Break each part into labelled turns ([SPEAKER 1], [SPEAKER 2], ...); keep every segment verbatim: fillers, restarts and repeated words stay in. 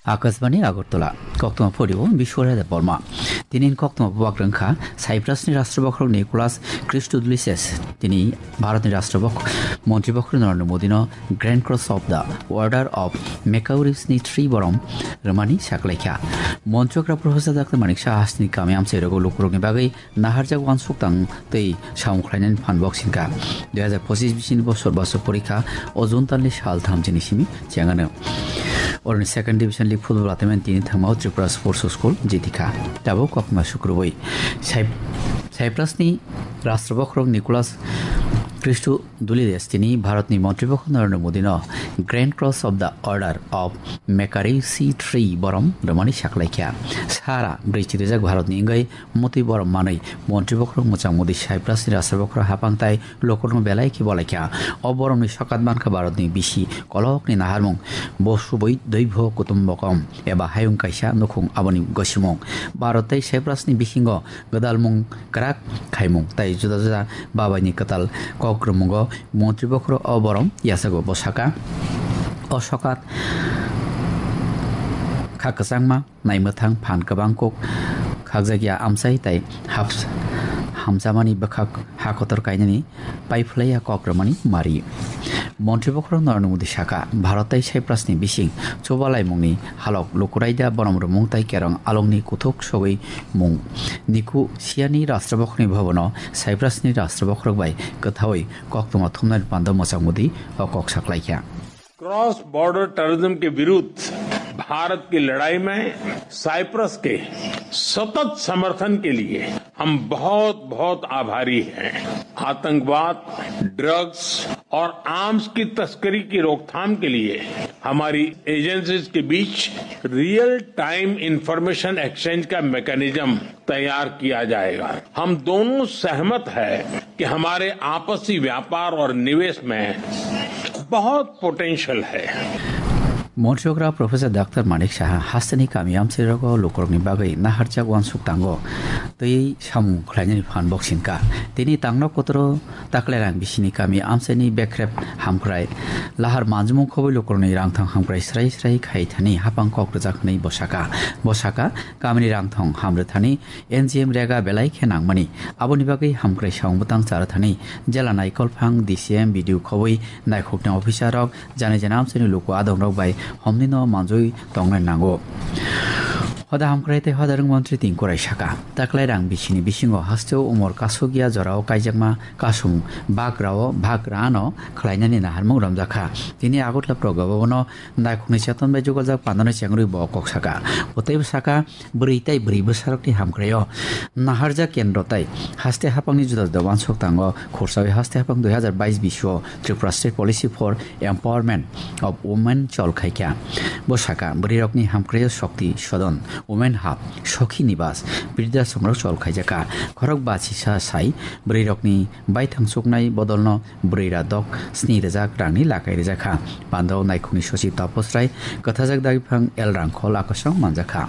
[SPEAKER 1] आकाशवाणी आगरतला कक्तमा फरियो बिश्वराजा बर्मा दिनै कक्तमा बुवाग्रंखा साइप्रासनि राष्ट्रपति निकोलास क्रिस्टोदुलिसेस दिनै भारतनि राष्ट्रपति मन्त्रिपक्ष नरेन्द्र मोदीनो grand cross of the order of मेकाउरिसनि थ्री बरम रमानि साकलाइखा मन्त्रग्रा प्रफेसर डाक्टर मानिक साहासनि कामियाम सेरगो लुकुरनि बागै नाहारजाक वानसुक्तां तै सामुख्लायनायनि फानबक्सिंका दुई हजार पच्चीस बिसिनि बोसोर बासो परीक्षा अजुनतालनि साल थामजिनिसिमि जेंगानो और सेकेंड डिविजन लीग फुटबल आतेमेन तीन थांमाव त्रिपुरा स्पोर्ट्स स्कूल जितिखा दाबो ककमा शुक्रबै साइप्रासनि राष्ट्रपति निकोलास क्रिस्टोदुलिसेस दिनै भारतनि मन्त्रिपक्ष नरेन्द्र मोदीनो grand cross of the order of मेकारिसि थ्री बरम रमानि साकलाइखा सारा ब्रैजि रोजा भारतनि इंगाय मति बरम मानै मन्त्रिपक्ष मोजां मोदी साइप्रासनि राष्ट्रपति हापांताय लोकरनो बेलायखि बलाइखा अ बरमनि सकातमानखा भारतनि बिसि कलकनि नाहारमुं बसुबै दैभ कुटुम्बकम एबा हायुं काइसा नखुं आबनि गसिमुं भारतै साइप्रासनि बिसिंग गदालमुं क्राक खाइमुं ताइ जुदा जुदा बाबायनि कताल कक्रमुंग मन्त्रिपक्ष अबरम यासागो बसाका असकात खाकसांमा नाइमथां फान गोबांकक खागजागिया आमसाय ताइ हाफ हामजामानि बखाक हाखतर कायनानि पाइफलाया कक्रमानि मारि मन्त्रिपक्ष नरेन्द्र मोदी साका भारतै साइप्रासनि बिसिं चोबालाय मुंनि हालक लुकुराइदा बनमर मुंताय केरं आलंनि कुथुक सबै मुं निकु सियानि राष्ट्रपति भवनो साइप्रासनि राष्ट्रपति बाय कथावै कक्तमा थुमनाय पान्द मोजां मोदी अकक साकलाइखा
[SPEAKER 2] क्रॉस बॉर्डर टेररिज्म के विरुद्ध भारत की लड़ाई में साइप्रस के सतत समर्थन के लिए हम बहुत बहुत आभारी हैं। आतंकवाद, ड्रग्स और आर्म्स की तस्करी की रोकथाम के लिए हमारी एजेंसीज के बीच रियल टाइम इंफॉर्मेशन एक्सचेंज का मैकेनिज्म तैयार किया जाएगा। हम दोनों सहमत हैं कि हमारे आपसी व्यापार और निवेश में बहुत पोटेंशियल है।
[SPEAKER 1] मन्त्रिग्रा प्रोफेसर डाक्टर मानिक साहा हास्तानि कामियाम सेरगो लुकुरनि बागै नाहारजाक वानसुक्तांगो तै सामु ख्लायनायनि फानबक्सिंका दिनै तांनो कतरो ताकलायरां बिसिनि कामि आमसेनि बेख्रेब हामख्राय लाहार मानजुमुं खबै लुकुरनि रांथां हामख्राय स्राय स्राय खायथानि हापां कक्राजाखनै बसाका बसाका कामिनि रांथां हामरथानि एनजिएम रेगा बेलाय खेनांमानि आबनि बागै हामख्राय सावमुतां चारथानि जेला नायकलफां डिसिएम भिडिअ खबै नायखकना अफिसारक जाने जानामसेनि लुकु आदंरक बाय हमनिनो मानजय तंनाय नांगौ हदा हामख्रायते हदारं मन्त्री तिंकुराय साका ताकलाय रां बिसिनि बिसिंगो हास्तेव उमर कासुगिया जराव काइजाकमा कासुम बाग्राव भाग्रानो खलायनानि नाहारमुं रमजाखा दिनै आगतला प्रगबनो नायखुनि चेतन बाय जुगजाक पाननाय चेंगरुइ बकक साका ओतैबो साका ब्रैताय ब्रै बोसोरकनि हामख्रायो नाहारजा केन्द्रताय हास्ते हापांनि जुदा जुदा वानसुक्तांगो खरसावै हास्ते हापां दुई हजार बाईस बिश्व Tripura state policy for empowerment of women चलखाइखा बसाका ब्रैरकनि हामख्रायो शक्ति सदन वुमेन हाब सखी निवास बिरदा संग्रह चलखाइजाका खरक बासिसा साई ब्रैरकनि बाय थांसुकनाय बदलनो ब्रैरा दक स्नि रोजा रांनि लागाय रोजाखा बान्दाव नायखुनि सचिब तापसराय कथाजाक दागिफां एल रांखल आकाशं मानजाखा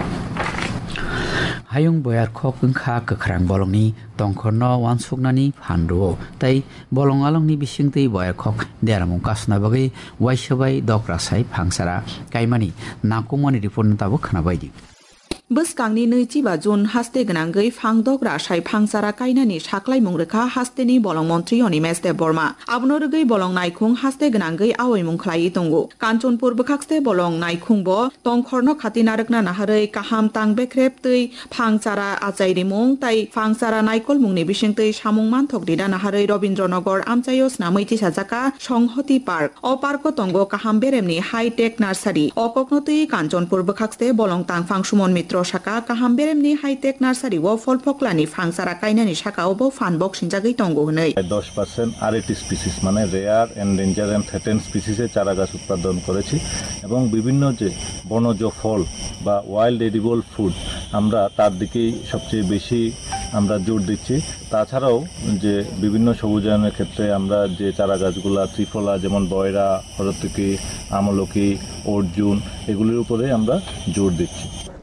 [SPEAKER 1] हायुं बयार खक ओंखा गोख्रां बलंनि तंखरनो वानसुकनानि फानरुओ तै बलं आलंनि बिसिंतै बयार खक देरामुं कासना बागै वाइसबाय दक्रासाय फांसारा काइमानि नाकुमानि रिपर्ट ताबो खोनाबायदि
[SPEAKER 3] बोसकांनि नैजिबा जुन हास्ते गोनांगै फांदग्रा साय फांसारा कायनानि साख्लाय मुंरेखा हास्तेनि बलं मन्त्री अनिमेश देव बर्मा आबनरगै बलं नायखुं हास्ते गोनांगै आवै मुंख्लायै दंगो काञ्चनपुर बखाक्सते बलं नायखुंब तंखरनो खाति नारकना नाहारै काहाम तां बेख्रेब तै फांसारा आजायरि मुं ताइ फांसारा नायकल मुंनि बिसिंतै सामुं मानथक दिदा नाहारै रबीन्द्रनगर आमचायस नामैथि साजाका संहति पार्क अ पार्क तंगो काहाम बेरेमनि हाईटेक नार्सारी अककनतै काञ्चनपुर बखाक्सते बलं तां फांसुमन मित्र शाखा काहाम बेरेमनि हाईटेक नार्सारी व फल फकलानि फांसारा कायनानि शाखा अबो फानबक सिंजागै तंगो हनै
[SPEAKER 4] দশ পার্সেন্ট আরএটি স্পিসিস মানে রেয়ার এন্ডেঞ্জার এন্ড থ্রেটেন্ড স্পিসিসের চারা গাছ উৎপাদন করেছি এবং বিভিন্ন যে বনজ ফল বা ওয়াইল্ড এডিবল ফুড আমরা তার দিকেই সবচেয়ে বেশি আমরা জোর দিচ্ছি তাছাড়াও যে বিভিন্ন সবুজায়নের ক্ষেত্রে আমরা যে চারা গাছগুলা ত্রিফলা যেমন বয়রা হরতকি আমলকি অর্জুন এগুলির উপরে আমরা জোর দিচ্ছি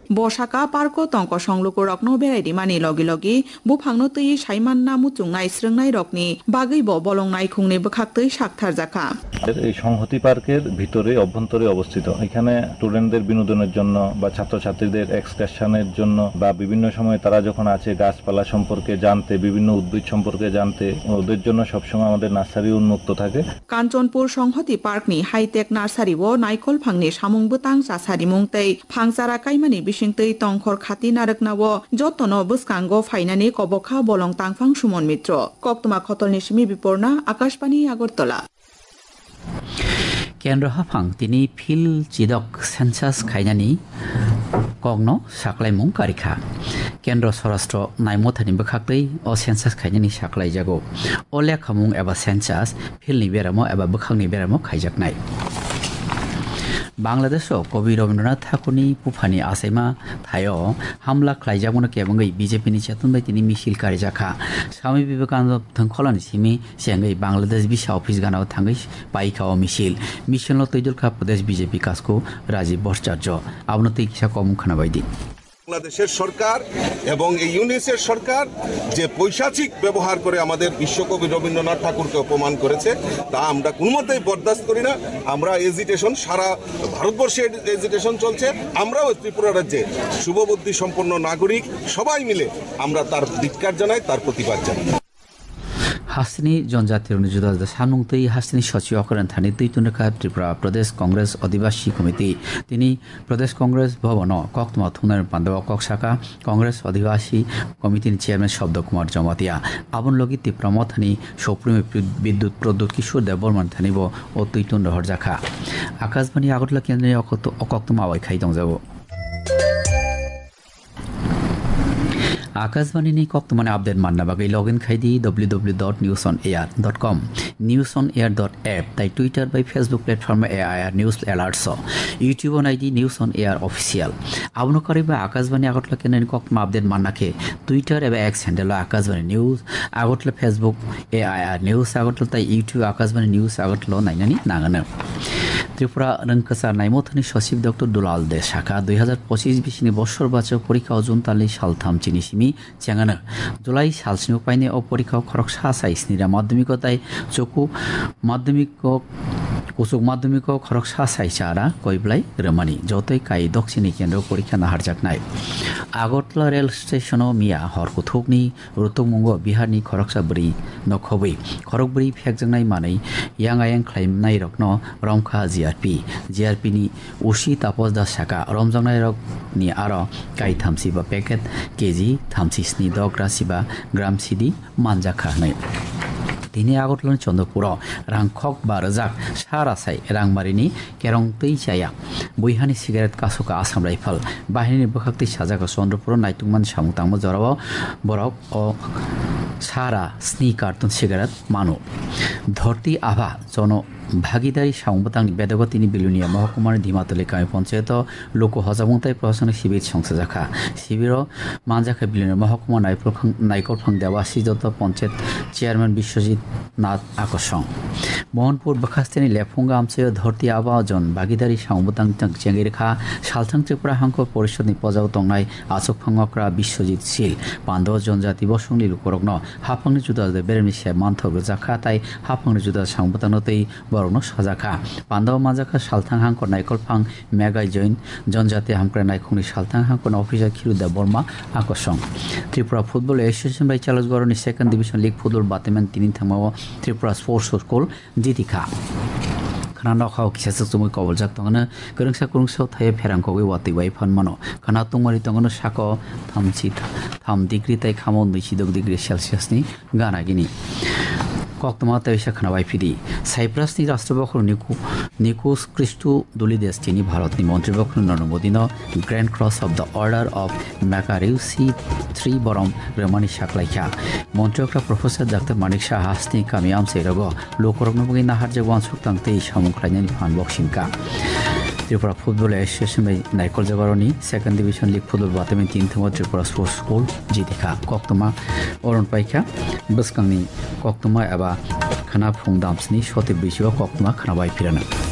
[SPEAKER 3] বসাকা পার্ক তংক সংলোক রকনো বেড়াইদি মানি লগে লগে বুফাংনো তৈ সাইমান্না মুচুংনাই স্রংনাই রকনি বাগৈব বলংনাই খুংনি বখাক্তৈ সাকথার জাখা
[SPEAKER 4] এই সংহতি পার্কের ভিতরে অভ্যন্তরে অবস্থিত। এখানে স্টুডেন্টদের বিনোদনের জন্য বা ছাত্রছাত্রীদের এক্সকারশনের জন্য বা বিভিন্ন সময় তারা যখন আছে গাছপালা সম্পর্কে জানতে, বিভিন্ন উদ্ভিদ সম্পর্কে জানতে, ওদের জন্য সবসময় আমাদের নার্সারি উন্মুক্ত থাকে।
[SPEAKER 3] কাঞ্চনপুর সংহতি পার্কনি হাইটেক নার্সারি ও নাইকল ফাংনি সামুং বুতাং চাসারি মুংতৈ ফাংসারা কাইমানি বিসিংতৈ তংখর খাতি নারকনাও যতন বুসকাঙ্গ ফাইনানি কবখা বলং তাংফাং সুমন মিত্র কক্তমা খতলনি সিমি বিপর্ণা আকাশবাণী আগরতলা।
[SPEAKER 1] কেন্দ্র হাফাং তিনি ফিল চিদক সেন্সাস খাইনানি কগ্ন সাকলাইমুং কারিখা কেন্দ্র স্বরাষ্ট্র নাইমথানি বখাক্তৈ ও সেন্সাস খাইনানি সাকলাই জাগো ও লেখামুং এবা সেন্সাস ফিলনি বেরামো এবা বখাंनि बेरामो खाइजाकनाय। बांग्लादेशो कवि रवीन्द्रनाथ ठाकुरनि पुफानि आसाइमा थायो हामला खालायजागोन केबंगै बीजेपीनि चेतनबाय तिनि मिसिल कारिजाखा स्वामी विवेकानंद थंखलानि सिमी सेंगै बांग्लादेश बिसा अफिस गानाव थांगै पाइखाओ मिसिल मिसिलनो तैदुलखा प्रदेश बीजेपी कासको राजीव भट्टाचार्य आबनो तै किसा कम खानाबायदि
[SPEAKER 5] বাংলাদেশের সরকার এবং এই ইউনিসের সরকার যে পৈশাচিক ব্যবহার করে আমাদের বিশ্বকবি রবীন্দ্রনাথ ঠাকুরকে অপমান করেছে তা আমরা কোনো মতেই বরদাস্ত করি না। আমরা এজিটেশন সারা ভারতবর্ষে এজিটেশন চলছে। আমরাও ত্রিপুরা রাজ্যে শুভবুদ্ধি সম্পন্ন নাগরিক সবাই মিলে আমরা তার ধিক্কার জানাই, তার প্রতিবাদ জানাই।
[SPEAKER 1] हास्तिनी जनजाति जुदा जुदा सामुंगतै हास्तिनी सचिव अकरन थानी तैतुनका त्रिपुरा प्रदेश कांग्रेस आदिवासी कमिटी तिनी प्रदेश कांग्रेस भवन कक्तमा थुनार पांडव कक्षाका कांग्रेस आदिवासी कमिटी चेयरमैन शब्द कुमार जमातिया आबन लगी त्रिपुरा मथानी सुप्रीम विद्युत प्रद्युत किशोर देवबर्मन थानीब ओ तैतुन रहरजाखा आकाशवाणी आगरतला केन्द्रीय अकक्तमा आवाई खाइ दंजाबो। आकाशवाणी ने कक्तमाने अपडेट मानना बागै लगइन खाइदि W W dot news on air dot com news on air dot app ताई ट्विटर बाई Facebook platform A I R news alerts YouTube on ID news on air official आबनो करिबा आकाशवाणी आगरतला केन्द्रनि कक्तमा अपडेट माननाखे ट्विटर एबा X handle Akashvani news Agartala Facebook A I R news Agartala ताई YouTube Akashvani news Agartala नायनानि नागानो। त्रिपुरा रंकसार नाइमथानी सचिव डॉक्टर दुलाल दे शाखा दुई हजार पचिस बिसनि बছর बाचक परीक्षा जुन तालि सालथाम चिनिसिमी चेंगानो जुलाई सालसिनि उपायनि अ परीक्षा खरक सासाइ स्निरा माध्यमिकताय चकु माध्यमिक कुसुक माध्यमिक खरक सासाइ चारा कइब्लाय रमानी जतै काई दक्षिणी केन्द्र परीक्षा नाहारजाकनाय आगरतला रेल स्टेशनो मिया हरको थोकनि रुतुमुंग बिहारनि खरकसा बरि नखबै खरकबरि फेकजंनाय मानै यांगायं ख्लाइमनाय रकनो रमखा जिआरपि जिआरपि नि उसी तापस दास शाखा रमजांनाय रकनि आरो काई थामसि बा पेकेट केजि थामसि स्नि दग राशिबा ग्राम सिदि मानजाखा नै दिनै आगरतलानि चन्द्रपुर रांखक बारजाक सारासाय रांमारिनि केरं तैजाया बयहानि सिगारेट कासुका आसाम राइफल बाहिनी बखाक्ति साजाका चन्द्रपुर नाइटुमान सामुतांबो जराव बरक अ सारा स्नि कार्टन सिगारेट मानो धरती आभा जन भागीदारी सामुतांनि बेदगतिनि बिलुनिया महकुमार धिमातली गामि पञ्चायत लोक हजामुंताय प्रशासनिक शिबिर संसाजाखा शिबिर मानजाखा बिलुनिया महकुमा नाइकलफां देवासी जत पञ्चायत चेयरमैन विश्वजित नाथ आकर्षण मोहनपुर बखास्तेनि लेफुंगा आमचे धरती आबा जन भागीदारी सामुतां चेंगिरखा सालथां त्रिपुरा हांख परिषदनि पजाव तंनाय आचक फांगक्रा विश्वजित शील पांडव जनजाति बसंनि लुकरग्न हाफांनि जुदा जुदा बेरेमनि से मानथग जाखा ताय हाफांनि जुदा सामुतांनो तै बरनो साजाखा पांडव माजाखा सालथां हांख नाइकलफां मेगाय जैन जनजाति हामक्रा नाइखंनि सालथां हांख अफिसार खिरुदा बर्मा आकर्षण त्रिपुरा फुटबल एसोसिएशन बाय चालुसगरनि सेकेंड डिविजन लीग फुटबल बातेमेन तिनि थामाव त्रिपुरा स्पोर्ट्स स्कूल जितिखा खाना नखाव किसा सुमुय कबल जाक तंगनो गोरोंसा गोरोंसा थाय फेरांखौगै वातै वाइ फानमानो खाना तंमारि तंगनो साको थामसि थाम डिग्री ताय खामो नैजिद' डिग्री सेलसियासनि गानागिनि कक्तमा तैसा खानाबाय फिदी साइप्रासनि राष्ट्रपति निको निकोस क्रिस्टो दुलिदेस तिनी भारतनि मन्त्रीपक्ष नरेन्द्र मोदीनो grand cross of the order of Makarios three बरम रमानी साकलाइखा मन्त्रीपक्ष प्रोफेसर डॉक्टर मानिक शाह हास्नि कामियाम सेरगो लोकरगनबगै नाहार जगवान सुक्तांते सामुख्लायनायनि फानबक्सिंका त्रिपुरा फुटबल एसोसिएशन बाय नाइकल जगारनि सेकेंड डिविजन लीग फुटबल बातेमेन तीन थम त्रिपुरा स्पोर्ट्स स्कूल जितिखा कक्तमा अरुण पाइखा बसकांनि कक्तमा एबा खाना फुंदामसनि सते बैसोआव कक्तमा खानाबाय फिरानो।